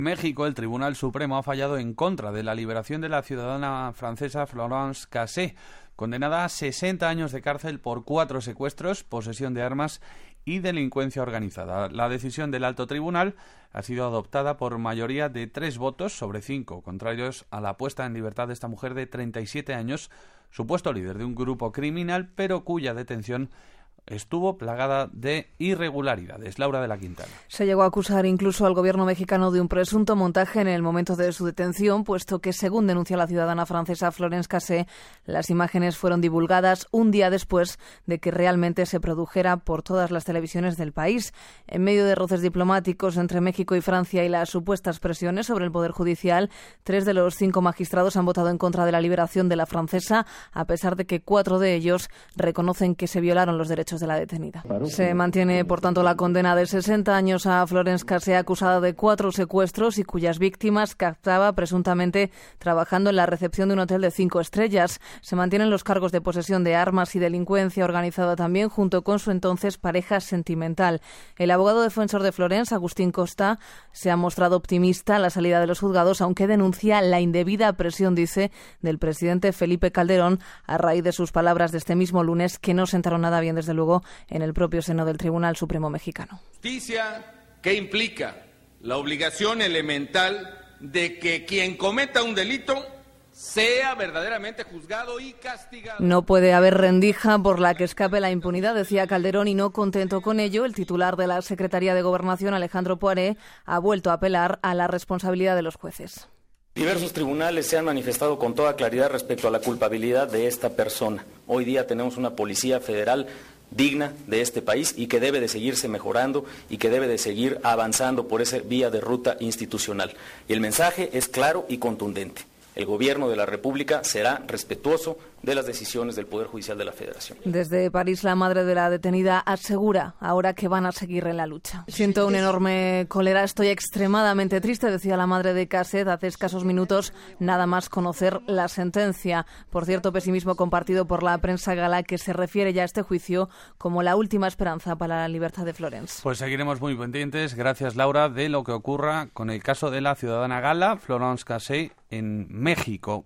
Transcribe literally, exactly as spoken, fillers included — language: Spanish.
En México, el Tribunal Supremo ha fallado en contra de la liberación de la ciudadana francesa Florence Cassé, condenada a sesenta años de cárcel por cuatro secuestros, posesión de armas y delincuencia organizada. La decisión del alto tribunal ha sido adoptada por mayoría de tres votos sobre cinco, contrarios a la puesta en libertad de esta mujer de treinta y siete años, supuesto líder de un grupo criminal, pero cuya detención estuvo plagada de irregularidades. Laura de la Quintana. Se llegó a acusar incluso al gobierno mexicano de un presunto montaje en el momento de su detención, puesto que, según denuncia la ciudadana francesa Florence Cassé, las imágenes fueron divulgadas un día después de que realmente se produjera por todas las televisiones del país. En medio de roces diplomáticos entre México y Francia y las supuestas presiones sobre el Poder Judicial, tres de los cinco magistrados han votado en contra de la liberación de la francesa, a pesar de que cuatro de ellos reconocen que se violaron los derechos de la detenida. Se mantiene, por tanto, la condena de sesenta años a Florence Cassé, acusada de cuatro secuestros y cuyas víctimas captaba presuntamente trabajando en la recepción de un hotel de cinco estrellas. Se mantienen los cargos de posesión de armas y delincuencia organizada también, junto con su entonces pareja sentimental. El abogado defensor de Florence, Agustín Costa, se ha mostrado optimista a la salida de los juzgados, aunque denuncia la indebida presión, dice, del presidente Felipe Calderón, a raíz de sus palabras de este mismo lunes, que no sentaron nada bien, desde luego, en el propio seno del Tribunal Supremo mexicano. Justicia que implica la obligación elemental de que quien cometa un delito sea verdaderamente juzgado y castigado. No puede haber rendija por la que escape la impunidad, decía Calderón, y no contento con ello, el titular de la Secretaría de Gobernación, Alejandro Poiré, ha vuelto a apelar a la responsabilidad de los jueces. Diversos tribunales se han manifestado con toda claridad respecto a la culpabilidad de esta persona. Hoy día tenemos una policía federal digna de este país y que debe de seguirse mejorando y que debe de seguir avanzando por esa vía de ruta institucional. Y el mensaje es claro y contundente. El Gobierno de la República será respetuoso de las decisiones del Poder Judicial de la Federación. Desde París, la madre de la detenida asegura ahora que van a seguir en la lucha. Siento un enorme cólera, estoy extremadamente triste, decía la madre de Cassé hace escasos minutos, nada más conocer la sentencia. Por cierto, pesimismo compartido por la prensa gala, que se refiere ya a este juicio como la última esperanza para la libertad de Florence. Pues seguiremos muy pendientes, gracias Laura, de lo que ocurra con el caso de la ciudadana gala, Florence Cassé, en México.